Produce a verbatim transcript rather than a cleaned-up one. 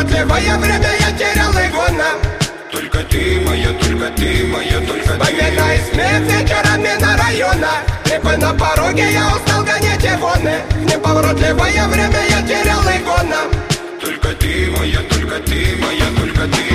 Неповоротливое время я терял игона. Только ты моя, только ты моя, только ты. Победа и смех вечерами на районах. Клипы на пороге, я устал гонять ивоны. Неповоротливое время я терял игона. Только ты моя, только ты моя, только ты.